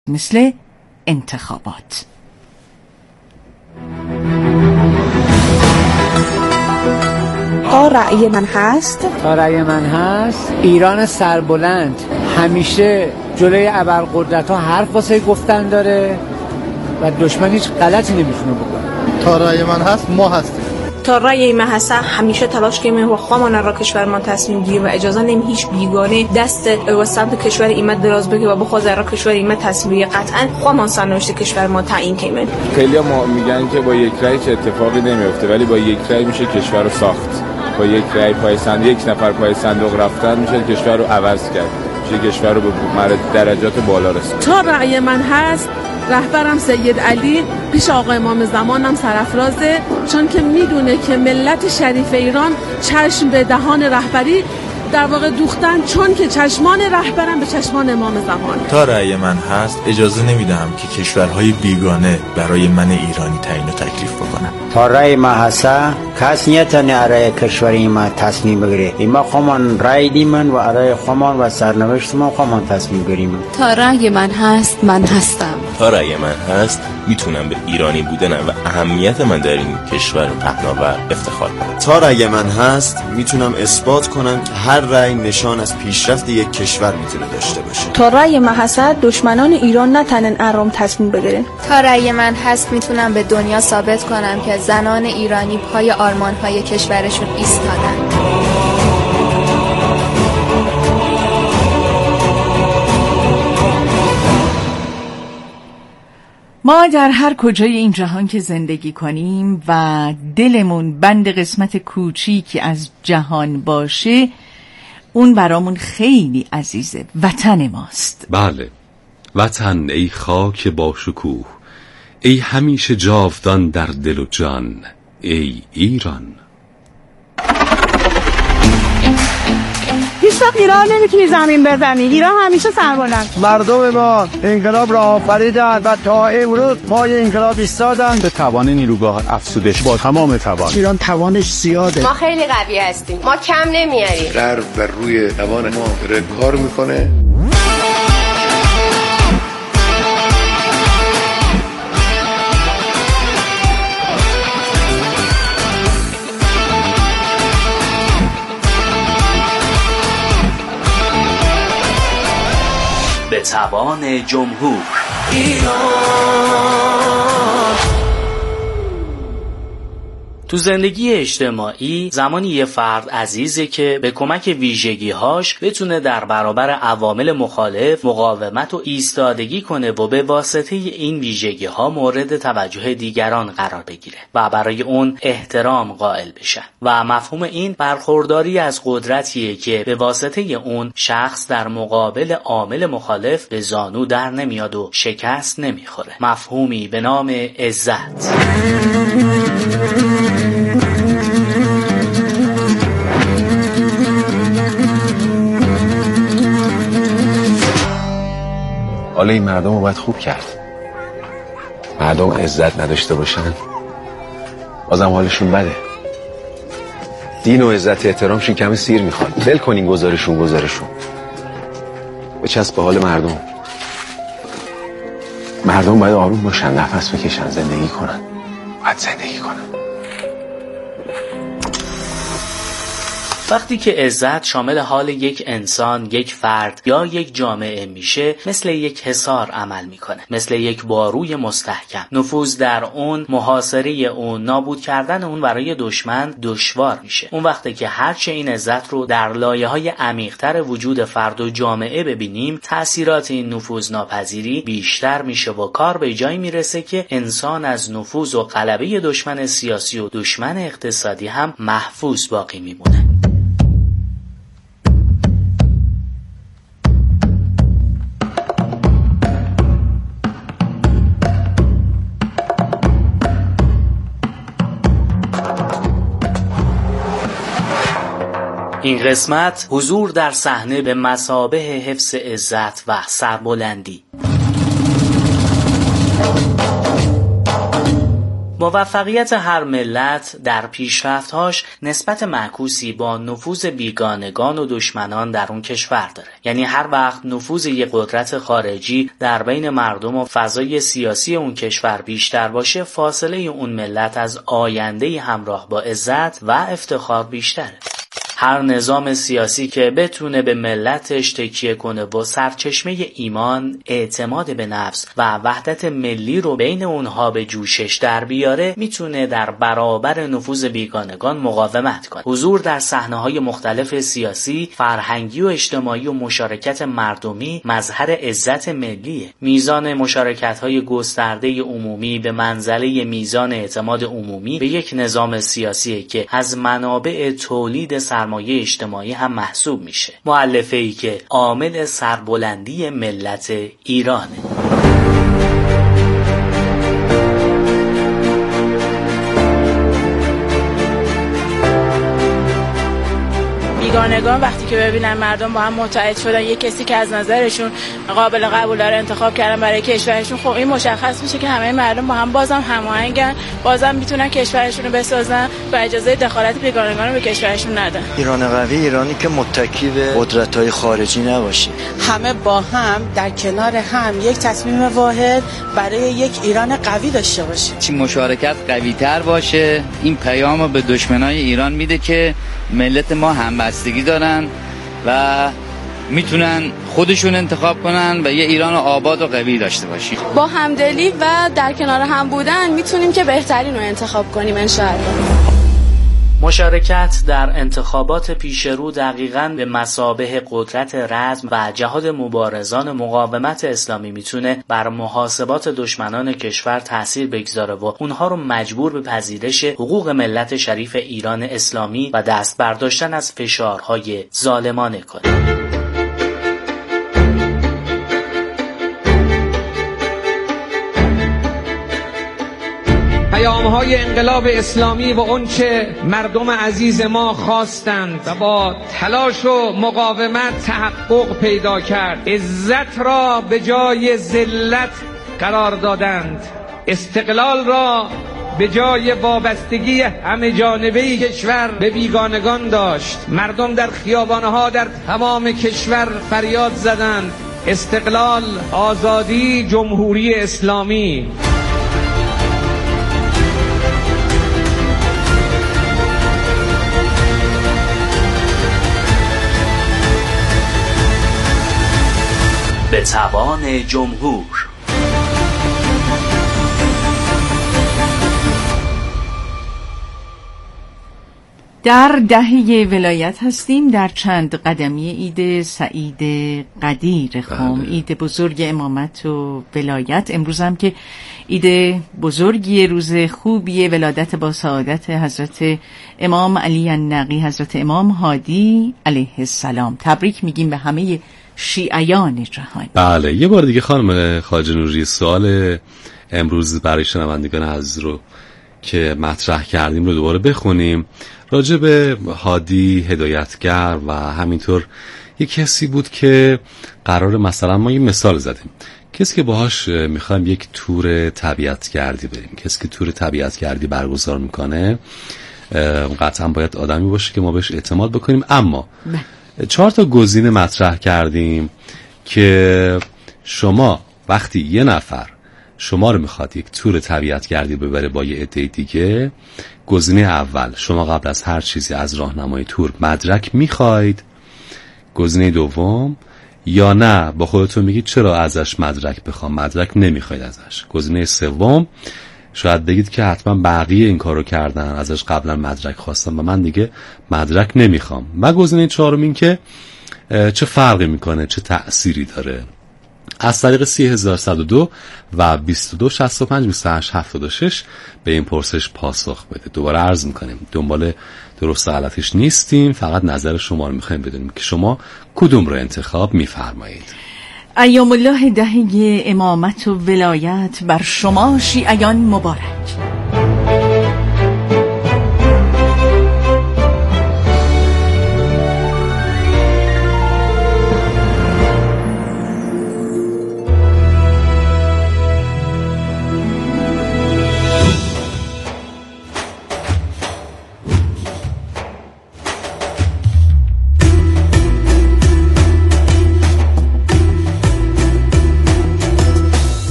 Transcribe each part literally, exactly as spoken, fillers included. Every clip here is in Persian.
مثل انتخابات. تا رأی من هست تا رأی من هست ایران سربلند همیشه جلوی ابرقدرت‌ها حرف واسه گفتن داره و دشمن هیچ غلطی نمیتونه بکنه. تا رأی من هست ما هستیم. تا رأی من هست همیشه تلاش کنیم و خوامان را کشورمان تصمیم گیریم و اجازه نیم هیچ بیگانه دست و سمت کشور ایمت دراز بگه و بخواد را کشور ایمت تصمیم بگیره. قطعا خوامان سرنوشت کشور ما تعیین کنیم. خیلی ما میگن که با یک رأی چه اتفاقی نمیفته، ولی با یک رأی میشه کشور رو ساخت. با یک رأی پای صندوق، یک نفر پای صندوق رفتن میشه کشور رو عوض کرد، میشه کشور رو به درجات بالا رسوند. تا رأی من هست رهبرم سید علی پیش آقای امام زمانم سرافرازه، چون که میدونه که ملت شریف ایران چشم به دهان رهبری در واقع دوختن، چون که چشمان رهبرم به چشمان امام زمان. تا رأی من هست اجازه نمیدهم که کشورهای بیگانه برای من ایرانی تعیین و تکلیف بکنن. تا رأی ما هست کس نیتونه ارائه کشوری ما تصمیم بگیره. ایما خوامان رأی دیمن و ارائه خوامان و سرنوشت ما خوامان تصمیم بگیریم. تا رأی من هست من هستم. تا رأی من هست میتونم به ایرانی بودنم و اهمیت من در این کشور پهناور افتخار کنم. تا رأی من هست میتونم اثبات کنم که هر رأی نشان از پیشرفت یک کشور میتونه داشته باشه. تا رأی من هست دشمنان ایران نتونن ارام تصمیم بگیرن. تا رأی من هست میتونم به دنیا ثابت کنم که زنان ایرانی پای آرمان‌های کشورشون ایستادن. ما در هر کجای این جهان که زندگی کنیم و دلمون بند قسمت کوچیکی از جهان باشه، اون برامون خیلی عزیزه. وطن ماست. بله، وطن ای خاک با شکوه، ای همیشه جاودان در دل و جان، ای ایران. هیچ وقت ایران نمیتونی زمین بزنی، ایران همیشه سربلند. مردم ما انقلاب را آفریدند و تا امروز پای انقلاب ایستادن. به توان نیروگاه افزودش با تمام توان. ایران توانش زیاده. ما خیلی قوی هستیم، ما کم نمیاریم. غرب بر روی توان ما داره کار میکنه. به توان جمهور ایران. تو زندگی اجتماعی زمانی یه فرد عزیزه که به کمک ویژگی‌هاش بتونه در برابر عوامل مخالف مقاومت و ایستادگی کنه و به واسطه این ویژگی‌ها مورد توجه دیگران قرار بگیره و برای اون احترام قائل بشن و مفهوم این برخورداری از قدرتیه که به واسطه اون شخص در مقابل عامل مخالف به زانو در نمیاد و شکست نمیخوره. مفهومی به نام عزت. حالا این مردم رو باید خوب کرد. مردم عزت نداشته باشن بازم حالشون بده. دین و عزت احترامشون کمی سیر میخواد. ول کنین گزارشون گزارشون بچسب به حال مردم. مردم باید آروم باشن، نفس بکشن، زندگی کنن. باید زندگی کنن. وقتی که عزت شامل حال یک انسان، یک فرد یا یک جامعه میشه، مثل یک حصار عمل میکنه، مثل یک باروی مستحکم. نفوذ در اون، محاصره اون، نابود کردن اون برای دشمن دشوار میشه. اون وقتی که هرچه این عزت رو در لایه‌های عمیق‌تر وجود فرد و جامعه ببینیم، تأثیرات این نفوذ ناپذیری بیشتر میشه و کار به جایی میرسه که انسان از نفوذ و غلبه دشمن سیاسی و دشمن اقتصادی هم محفوظ باقی میمونه. این قسمت حضور در صحنه به مثابه حفظ عزت و سربلندی. موفقیت هر ملت در پیشرفت‌هاش نسبت معکوسی با نفوذ بیگانگان و دشمنان در اون کشور داره. یعنی هر وقت نفوذ یک قدرت خارجی در بین مردم و فضای سیاسی اون کشور بیشتر باشه، فاصله اون ملت از آینده همراه با عزت و افتخار بیشتره. هر نظام سیاسی که بتونه به ملتش تکیه کنه و سرچشمه ایمان، اعتماد به نفس و وحدت ملی رو بین اونها به جوشش در بیاره، میتونه در برابر نفوذ بیگانگان مقاومت کنه. حضور در صحنه‌های مختلف سیاسی، فرهنگی و اجتماعی و مشارکت مردمی مظهر عزت ملیه. میزان مشارکت‌های گسترده عمومی به منزله میزان اعتماد عمومی به یک نظام سیاسی که از منابع تولید سرمایه سرمایه اجتماعی هم محسوب میشه. مؤلفه‌ای که عامل سربلندی ملت ایرانه. بیگانگان وقتی که ببینن مردم با هم متحد شدن، یک کسی که از نظرشون قابل قبول رو انتخاب کردن برای کشورشون، خب این مشخص میشه که همه مردم با هم بازم هماهنگن، بازم میتونن کشورشون رو بسازن و اجازه دخالت بیگانگان رو به کشورشون ندن. ایران قوی ایرانی که متکی به قدرت‌های خارجی نباشه، همه با هم در کنار هم یک تصمیم واحد برای یک ایران قوی داشته باشه. چی مشارکت قوی‌تر باشه، این پیامو به دشمنای ایران میده که ملت ما همبستگی دارن و میتونن خودشون انتخاب کنن و یه ایران آباد و قوی داشته باشیم. با همدلی و در کنار هم بودن میتونیم که بهترین رو انتخاب کنیم انشاءالله. مشارکت در انتخابات پیشرو دقیقاً به مثابه قدرت رزم و جهاد مبارزان مقاومت اسلامی میتونه بر محاسبات دشمنان کشور تأثیر بگذاره و اونها رو مجبور به پذیرش حقوق ملت شریف ایران اسلامی و دست برداشتن از فشارهای ظالمانه کنه. پیام‌های انقلاب اسلامی و اونچه مردم عزیز ما خواستند و با تلاش و مقاومت تحقق پیدا کرد، عزت را به جای ذلت قرار دادند، استقلال را به جای وابستگی همه جانبه‌ای کشور به بیگانگان داشت. مردم در خیابان‌ها در تمام کشور فریاد زدند استقلال، آزادی، جمهوری اسلامی. به توان جمهور. در دهه ولایت هستیم، در چند قدمی عید سعید قدیر خم، عید بزرگ امامت و ولایت. امروز هم که عید بزرگی، روز خوبی، ولادت با سعادت حضرت امام علی النقی، حضرت امام هادی علیه السلام. تبریک میگیم به همه شیعیان جهان. بله، یه بار دیگه خانم خواجه نوری سوال امروز برای شنوندگان عزیز رو که مطرح کردیم رو دوباره بخونیم. راجع به هادی هدایتگر و همینطور یه کسی بود که قرار مثلا ما یه مثال زدیم، کسی که باهاش میخوایم یک تور طبیعت گردی بریم، کسی که تور طبیعت گردی برگزار میکنه قطعا باید آدمی باشه که ما بهش اعتماد بکنیم. اما چهار تا گزینه مطرح کردیم که شما وقتی یه نفر شما رو میخواد یک تور طبیعت گردی ببره با یه عده دیگه، گزینه اول شما قبل از هر چیزی از راهنمای تور مدرک میخواید. گزینه دوم، یا نه با خودتون میگید چرا ازش مدرک بخوام، مدرک نمیخواید ازش. گزینه سوم، شاید بگید که حتما بقیه این کارو کردن، ازش قبلا مدرک خواستم و من دیگه مدرک نمیخوام. و گزینه چهارم این که چه فرقی میکنه، چه تأثیری داره. از طریق سی هزار صد و دو و بیست و دو شصت و پنج بیست و هشت هفتاد و شش به این پرسش پاسخ بده. دوباره عرض میکنیم دنبال درست غلطش نیستیم، فقط نظر شما رو میخوایم بدونیم که شما کدوم رو انتخاب میفرمایید. ایام الله دهه امامت و ولایت بر شما شیعیان مبارک.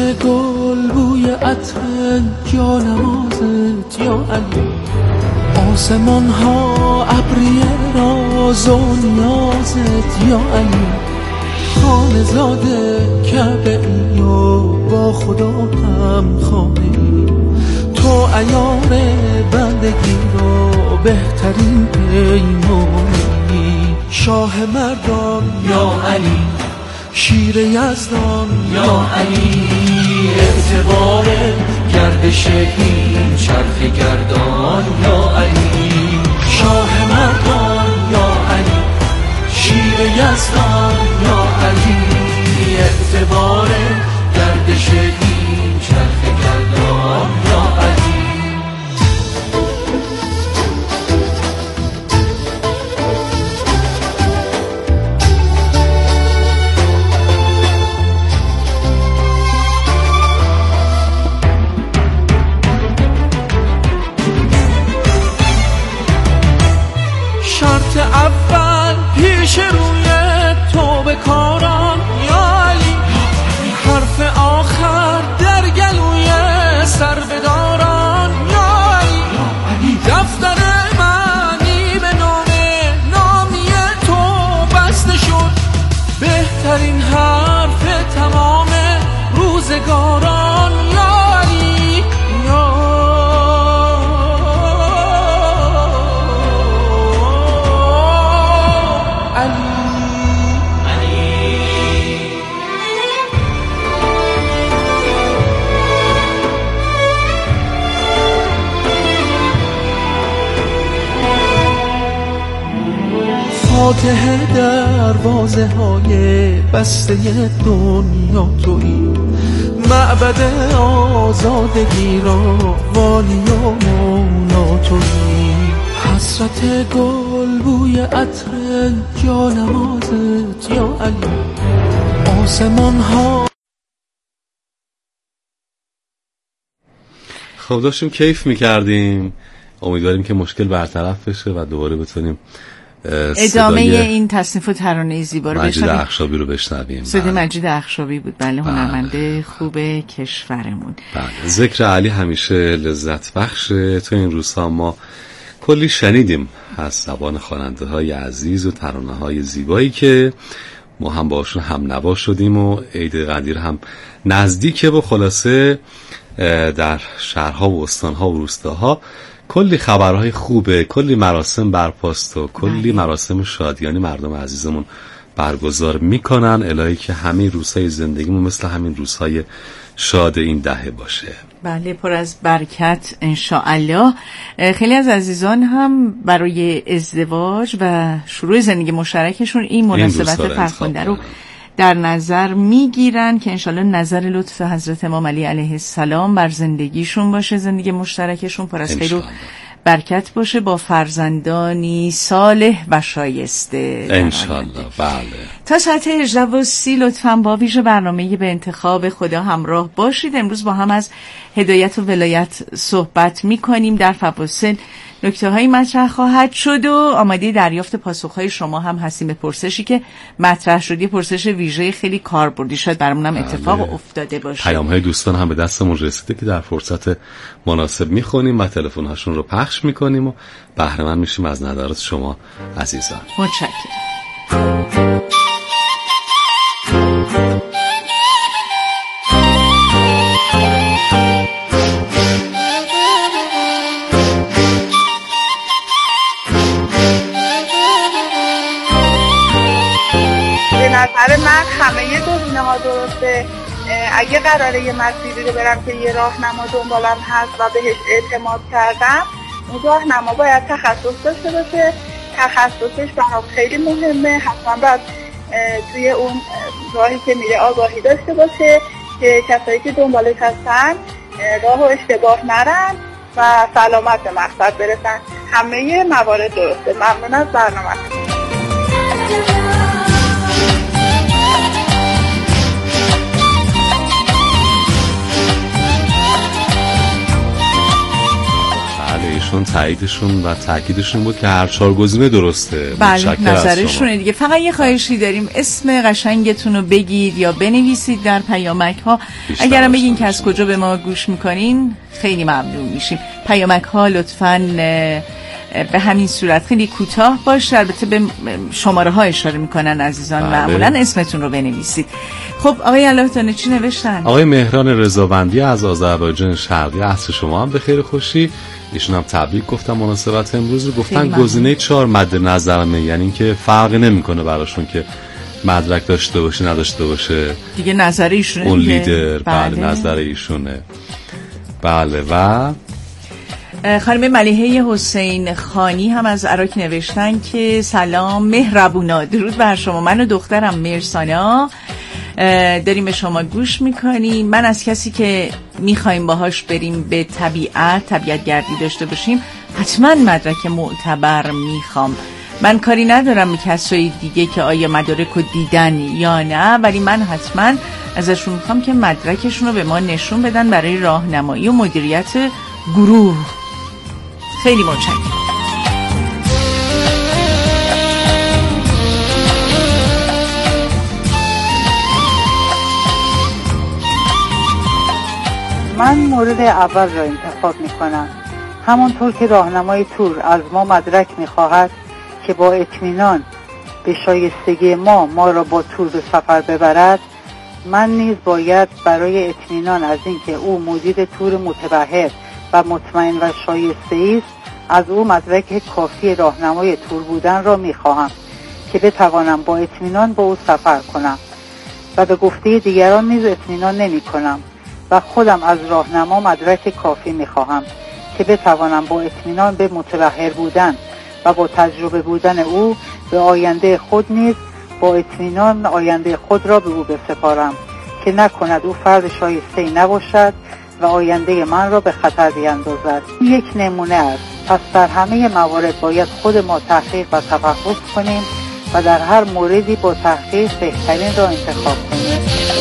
گل بوی عطر یا نمازت یا علی، آسمان ها ابری راز و نیازت یا علی، خانه زاده کعبه ای و با خدا هم خانه، تو عیار بندگی رو بهترین پیمانی، شاه مردان یا علی، شیر یزدان یا علی، اعتبار گردش این چرخ گردان یا علی، شاه مردان یا علی، شیر یزدان یا علی، اعتبار گردش این چرخ گردان یا علی. شرط اول پیش روی تو به کاران یا علی، حرف آخر در گلوی سر بداران یا علی، دفتر معنی به نام نامی تو بسته شد، بهترین حرف تمام روزگاران یا علی یا فاتح دروازه های بسته دنیا تویی، معبد آزادگی را والی و مولا تویی، حسرت گل بوی عطر یا نمازت یا علی، آسمان ها. خب داشتیم کیف میکردیم، امیدواریم که مشکل برطرف بشه و دوباره بتونیم ادامه این تصنیف و ترانه زیبا رو بشنویم. مجید اخشابی رو بشنویم. صدای مجید اخشابی بود، بله، هنرمنده خوب کشورمون. بله، ذکر علی همیشه لذت بخشه. تو این روزها ما کلی شنیدیم از زبان خواننده های عزیز و ترانه های زیبایی که ما هم باشون هم نوا شدیم و عید قدیر هم نزدیکه و خلاصه در شهرها و استانها و روستاها کلی خبرهای خوبه، کلی مراسم برپاست و کلی مراسم شادیانی مردم عزیزمون برگزار میکنن. الهی که همه روزهای زندگیمون مثل همین روزهای شاد این دهه باشه. بله، پر از برکت انشاءالله. خیلی از عزیزان هم برای ازدواج و شروع زندگی مشترکشون این مناسبت فرخنده رو در نظر میگیرن که انشالله نظر لطف حضرت امام علی علیه السلام بر زندگیشون باشه، زندگی مشترکشون پر از خیر و برکت باشه، با فرزندانی صالح و شایسته انشالله. بله، تا ساعت هجده و سی لطفاً با ویژه برنامه به انتخاب خدا همراه باشید. امروز با هم از هدایت و ولایت صحبت میکنیم. در فواصل نکته هایی مطرح خواهد شد و آماده دریافت پاسخ های شما هم هستیم به پرسشی که مطرح شد. یه پرسش ویژه خیلی کاربردی، شاید برامون هم اتفاق بله. افتاده باشه. پیام های دوستان هم به دستمون رسیده که در فرصت مناسب میخونیم و تلفن هاشون رو پخش میکنیم و بهره مند میشیم از نظرات شما عزیزان. متشکرم. نظر من همه گزینه ها درسته. اگه قراره یه مسیری رو برم که یه راهنما دنبالم هست و بهش اعتماد کردم، اون راهنما باید تخصص داشته باشه. تخصصش برام خیلی مهمه. حتما باید توی اون راهی که میره آگاهی داشته باشه که کسایی که دنبالش هستن راه و اشتباه نرن و سلامت به مقصد برسن. همه موارد درسته. ممنون از برنامه. عزیزان تاییدشون و تاکیدشون بود که هر چهار گزینه درسته. بله نظرشونه دیگه. فقط یه خواهشی داریم، اسم قشنگتون رو بگید یا بنویسید در پیامک ها. اگرم بگین که از کجا به ما گوش میکنین خیلی ممنون میشیم. پیامک ها لطفاً به همین صورت خیلی کوتاه باشه، البته به شماره ها اشاره میکنن عزیزان. بله. معمولا اسمتون رو بنویسید. خب آقای الله‌تانه چی نوشتن؟ آقای مهران رضاوندی از آذربایجان شرقی، عصر شما هم به خیر خوشی. ایشون هم تبریک گفتم مناسبت امروز رو. گفتن گزینه چهار مد نظرمه، یعنی اینکه فرقی نمیکنه براشون که مدرک داشته باشه نداشته باشه دیگه. نظر ایشونه اون لیدر. بله, بله نظر ایشونه. بله. و خانم ملیحه حسین خانی هم از عراق نوشتن که سلام مهربونا، درود بر شما، من و دخترم مرسانا داریم به شما گوش میکنیم. من از کسی که میخوایم باهاش بریم به طبیعت طبیعت گردی داشته باشیم حتما مدرک معتبر میخوام. من کاری ندارم به کسای دیگه که آیا مدارک رو دیدن یا نه، ولی من حتما ازشون میخوام که مدرکشون رو به ما نشون بدن برای راهنمایی و مدیریت گروه. خیلی متشکرم. من مورد اول را انتخاب می کنم. همونطور که راهنمای تور از ما مدرک می خواهد که با اطمینان به شایستگی ما ما را با تور به سفر ببرد، من نیز باید برای اطمینان از اینکه او مدیر تور متبحر و مطمئن و شایسته است از او مدرک کافی راهنمای تور بودن را می خواهم که بتوانم با اطمینان با او سفر کنم و به گفته دیگران نیز اطمینان نمی کنم و خودم از راهنما مدرک کافی می خواهم که بتوانم با اطمینان به متبحر بودن و با تجربه بودن او به آینده خود نیز با اطمینان آینده خود را به او بسپارم که نکند او فرد شایسته‌ای نباشد و آینده من را به خطر بیندازد. یک نمونه است. پس در همه موارد باید خود ما تحقیق و تفحص کنیم و در هر موردی با تحقیق بهترین را انتخاب کنیم.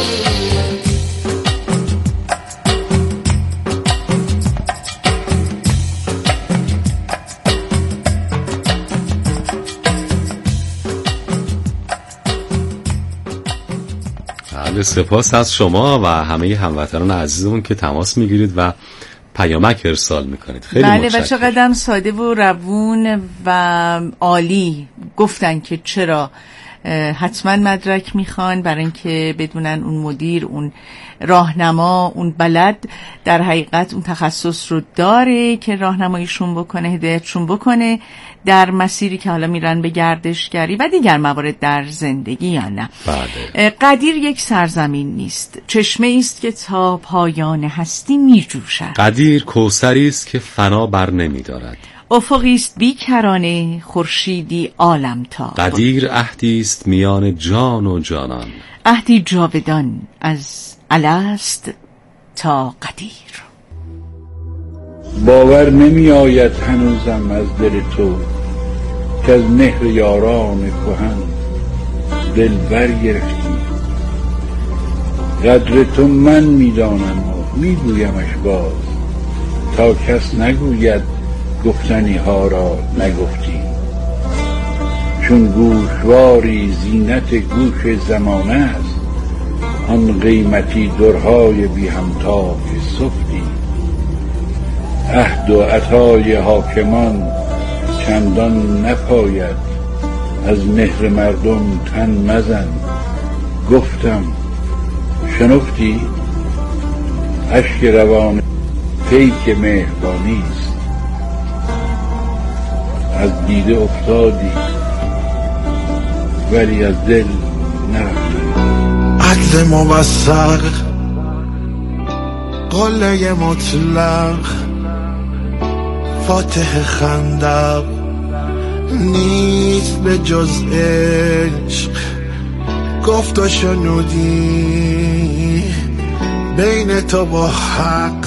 سپاس از شما و همه هموطنان عزیزمون که تماس میگیرید و پیامک ارسال میکنید. خیلی بله متشکرم. و چقدر ساده و روون و عالی گفتن که چرا حتما مدرک میخوان، برای اینکه بدونن اون مدیر، اون راهنما، اون بلد در حقیقت اون تخصص رو داره که راهنماییشون بکنه، هدایتشون بکنه در مسیری که حالا میرن به گردشگری و دیگر موارد در زندگی یا نه. بله. قدیر یک سرزمین نیست، چشمه است که تا پایان هستی میجوشد. قدیر کوثری است که فنا بر نمیدارد. افقی است بیکرانه، خورشیدی عالم تاب. قدیر عهدی است میان جان و جانان، عهدی جاودان از الست تا قدیر. باور نمی آید هنوزم از دل تو که از مهر یاران کهن دل بر گرفتی. قدر تو من میدانم و میگویمش باز تا کس نگوید گفتنی ها را نگفتی. چون گوشواری زینت گوش زمانه است، آن قیمتی درهای بی همتا که سفتی. عهد و عطای حاکمان چندان نپاید، از مهر مردم تن مزن. گفتم شنفتی؟ اشک روان پیک مهربانی است. از دیده افتادی ولی از دل نرفتی. عدل موثق، قله مطلق، فاتح خندق، نیست به جز عشق. گفت و شنودی بین تو با حق،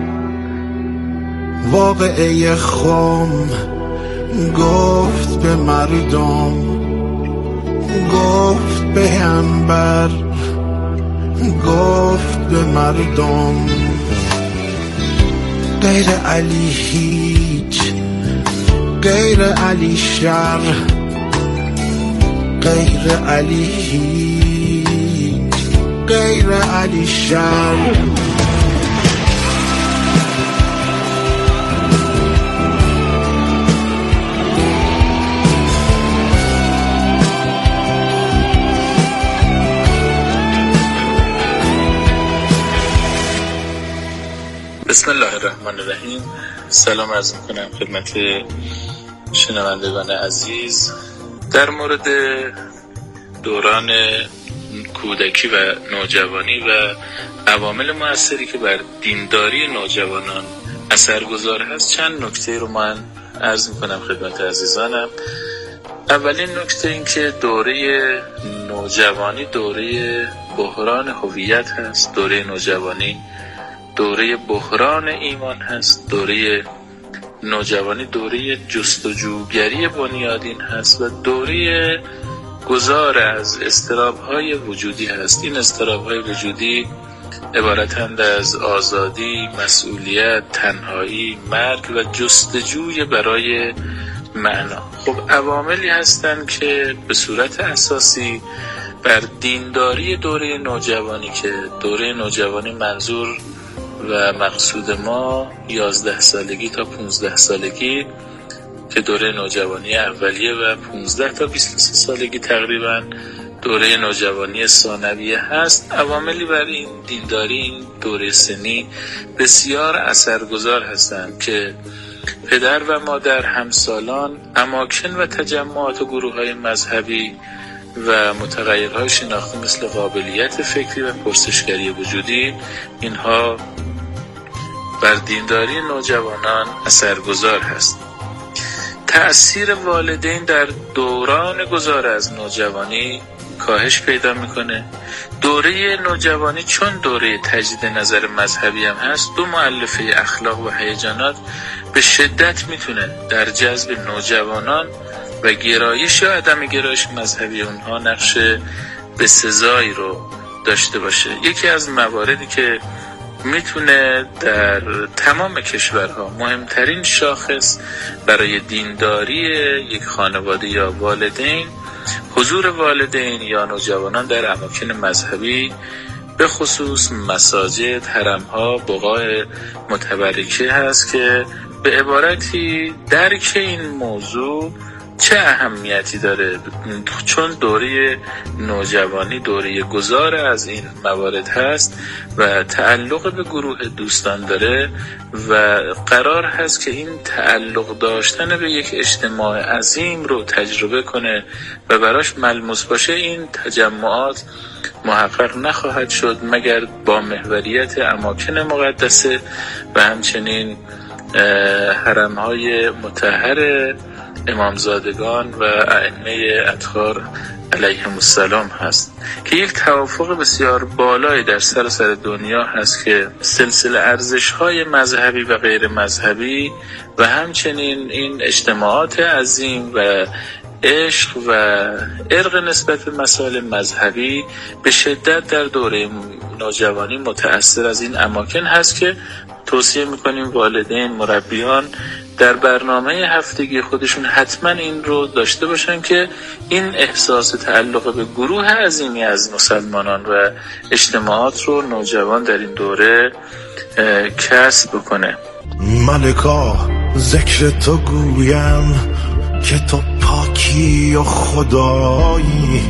واقعه خم گفت به مردم، گفت به انبر، گفت به مردم. غیر علی هیچ غیر علی شر، غیر علی هیچ، غیر علی شر. بسم الله الرحمن الرحیم. سلام عرض میکنم خدمت شنوندگان عزیز. در مورد دوران کودکی و نوجوانی و عوامل مؤثری که بر دینداری نوجوانان اثرگذار هست چند نکته رو من عرض میکنم خدمت عزیزانم. اولین نکته این که دوره نوجوانی دوره بحران هویت هست، دوره نوجوانی دوره بحران ایمان هست، دوره نوجوانی دوره جستجوگری بنیادین هست و دوره گذار از اضطراب‌های وجودی هست. این اضطراب‌های وجودی عبارتند از آزادی، مسئولیت، تنهایی، مرگ و جستجوی برای معنا. خب عواملی هستند که به صورت اساسی بر دینداری دوره نوجوانی، که دوره نوجوانی منظور و مقصود ما یازده سالگی تا پونزده سالگی که دوره نوجوانی اولیه و پونزده تا بیست و سه سالگی تقریبا دوره نوجوانی ثانویه هست، عواملی بر این دینداری این دوره سنی بسیار اثرگذار هستند که پدر و مادر، همسالان، اماکن و تجمعات و گروه‌های مذهبی و متغیرهای شناختی مثل قابلیت فکری و پرسشگری وجودی، اینها بر دینداری نوجوانان اثرگذار هست. تأثیر والدین در دوران گذار از نوجوانی کاهش پیدا میکنه. دوره نوجوانی چون دوره تجدید نظر مذهبی هم هست، دو مؤلفه اخلاق و هیجانات به شدت میتونه در جذب نوجوانان و گرایش یا عدم گرایش مذهبی اونها نقش بسزایی رو داشته باشه. یکی از مواردی که میتونه در تمام کشورها مهمترین شاخص برای دینداری یک خانواده یا والدین، حضور والدین یا نوجوانان در اماکن مذهبی، به خصوص مساجد، حرمها، بقاع متبرکه هست که به عبارتی درک این موضوع چه اهمیتی داره، چون دوره نوجوانی دوره گذار از این موارد هست و تعلق به گروه دوستان داره و قرار هست که این تعلق داشتن به یک اجتماع عظیم رو تجربه کنه و براش ملموس باشه. این تجمعات محقق نخواهد شد مگر با محوریت اماکن مقدسه و همچنین حرمهای مطهر امامزادگان و ائمه اطهار علیهم السلام هست که یک توافق بسیار بالایی در سراسر دنیا هست که سلسله ارزش‌های مذهبی و غیر مذهبی و همچنین این اجتماعات عظیم و عشق و ارق نسبت به مسائل مذهبی به شدت در دوره نوجوانی متأثر از این اماکن هست که توصیه میکنیم والدین، مربیان در برنامه هفتگی خودشون حتما این رو داشته باشن که این احساس تعلق به گروه عظیمی از مسلمانان و اجتماعات رو نوجوان در این دوره کسب بکنه. ملکا ذکر تو گویم که تو پاکی و خدایی،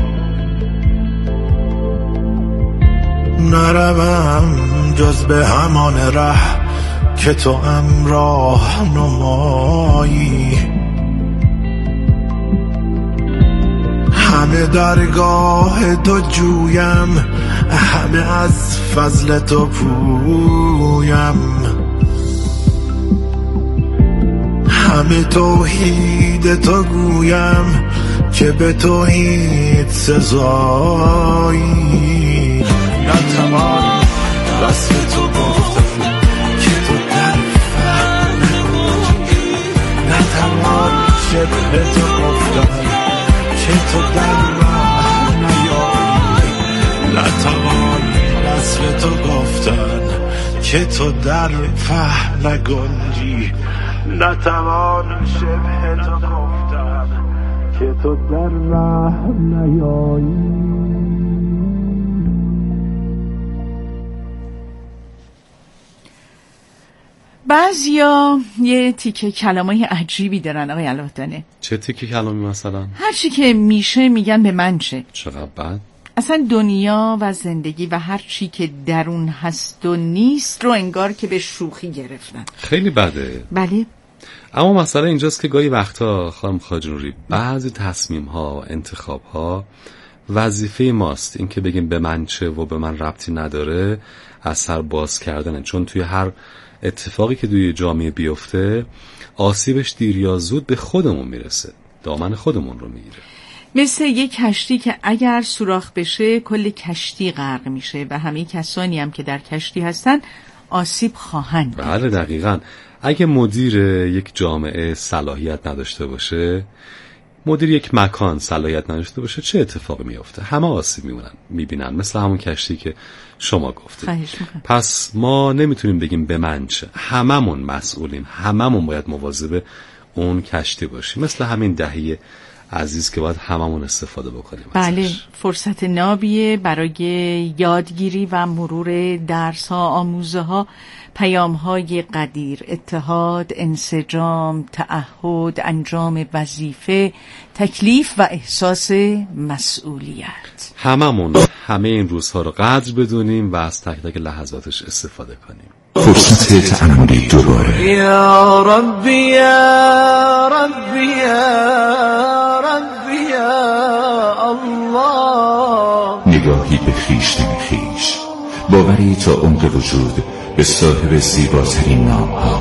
نروم جز به همان ره که تو امراه نمایی. همه درگاه تو جویم، همه از فضل تو پویم، همه توحید تو گویم که به توحید سزایی. نتوان وصف تو گفتم که تو در فهم نبودی، نتوان شبه تو گفتم که تو در راه نیایی، نتوان وصف تو گفتن که که تو در فهم نگنجی، نتوان شبه تو گفتن که تو در رحم نیایی. بعضیا یه تیکه کلامای عجیبی دارن آقای علادانه. چه تیکه کلامی مثلا؟ هر چی که میشه میگن به من چه. چقدر بد. اصلا دنیا و زندگی و هر چی که درون هست و نیست رو انگار که به شوخی گرفتن. خیلی بده. بله. اما مسئله اینجاست که گاهی وقتا خانم خواجه نوری بعضی تصمیم ها، انتخاب ها وظیفه ماست. این که بگیم به من چه و به من ربطی نداره اثر باز کردنه، چون توی هر اتفاقی که توی جامعه بیفته آسیبش دیر یا زود به خودمون میرسه، دامن خودمون رو میگیره. مثل یک کشتی که اگر سوراخ بشه کل کشتی غرق میشه و همه کسانی هم که در کشتی هستن آسیب خواهند. بله دقیقاً. اگه مدیر یک جامعه صلاحیت نداشته باشه، مدیر یک مکان صلاحیت نداشته باشه، چه اتفاقی میفته؟ همه آسیب میمونن، میبینن، مثل همون کشتی که شما گفتید. پس ما نمیتونیم بگیم به من چه، هممون مسئولیم، هممون باید مواظب اون کشتی باشیم، مثل همین دهه عزیز که باید هممون استفاده بکنیم. بله، فرصت نابیه برای یادگیری و مرور درس ها، آموزه ها، پیام های قدیر، اتحاد، انسجام، تعهد، انجام وظیفه، تکلیف و احساس مسئولیت. هممون همه این روزها رو قدر بدونیم و از تک تک لحظاتش استفاده کنیم. فرصت تأملی دوباره. یا ربی یا ربی یا ربی یا الله. نگاهی به خویش نمی خویش، باوری تا عمق وجود به صاحب زیباترین نام ها،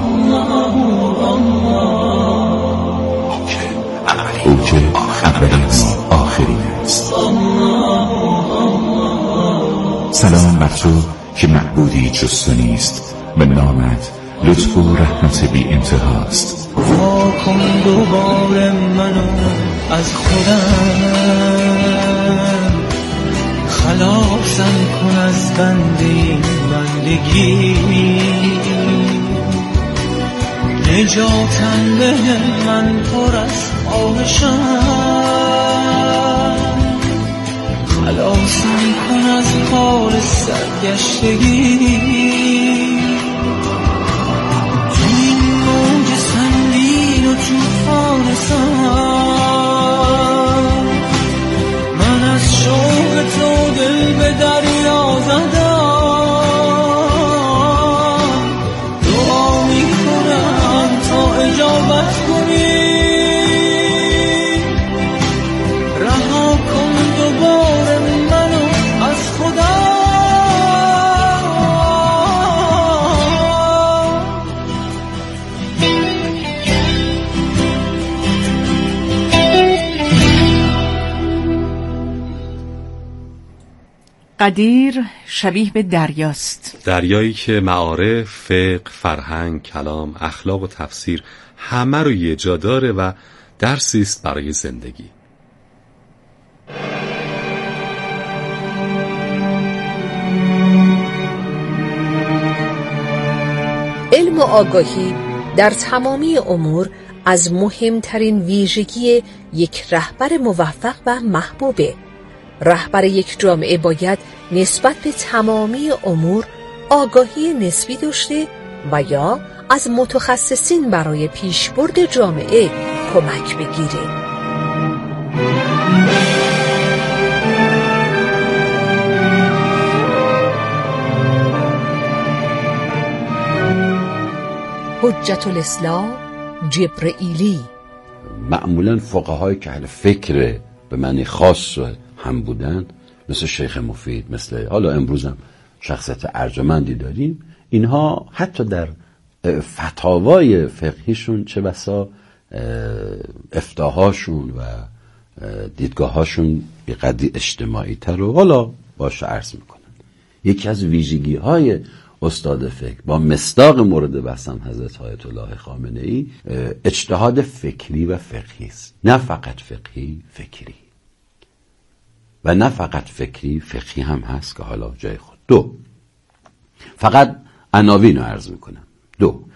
او که اولی است آخرین است. سلام بر تو که معبودی جز تو نیست و نامت لطف و رحمت بی انتهاست. وا کن دوباره منو از خودم، خلاصم کن از بنده این بندگی، نجاتم به من پر از خواهشم، خلاصم کن از کار سرگشتگی. تو این موج سنگین و طوفان سر، من از شوق تو دل به دریا زدم، دعا می کنم تا اجابت کنی، رها کن دوباره منو از خودم. قدیر شبیه به دریاست، دریایی که معارف، فقه، فرهنگ، کلام، اخلاق و تفسیر همه رو یه جا داره و درسی است برای زندگی. علم و آگاهی در تمامی امور از مهمترین ویژگی یک رهبر موفق و محبوبه. رهبر یک جامعه باید نسبت به تمامی امور آگاهی نسبی داشته و یا از متخصصین برای پیشبرد جامعه کمک بگیره. حجت الاسلام جبرئیلی. معمولا فقهایی که اهل فکر به معنی خاص هم بودن، مثل شیخ مفید، مثل حالا امروز هم شخصیت ارجمندی داریم، اینها حتی در فتاوای فقهیشون چه بسا افتاهاشون و دیدگاهاشون به قدری اجتماعی تر و حالا باشه عرض میکنن. یکی از ویژگی های استاد فکر با مصداق مورد بحثم حضرت آیت الله خامنه ای اجتهاد فکری و فقهی است، نه فقط فقهی، فکری، و نه فقط فکری، فقهی هم هست که حالا جای خود. دو، فقط عناوین رو عرض میکنم. دو،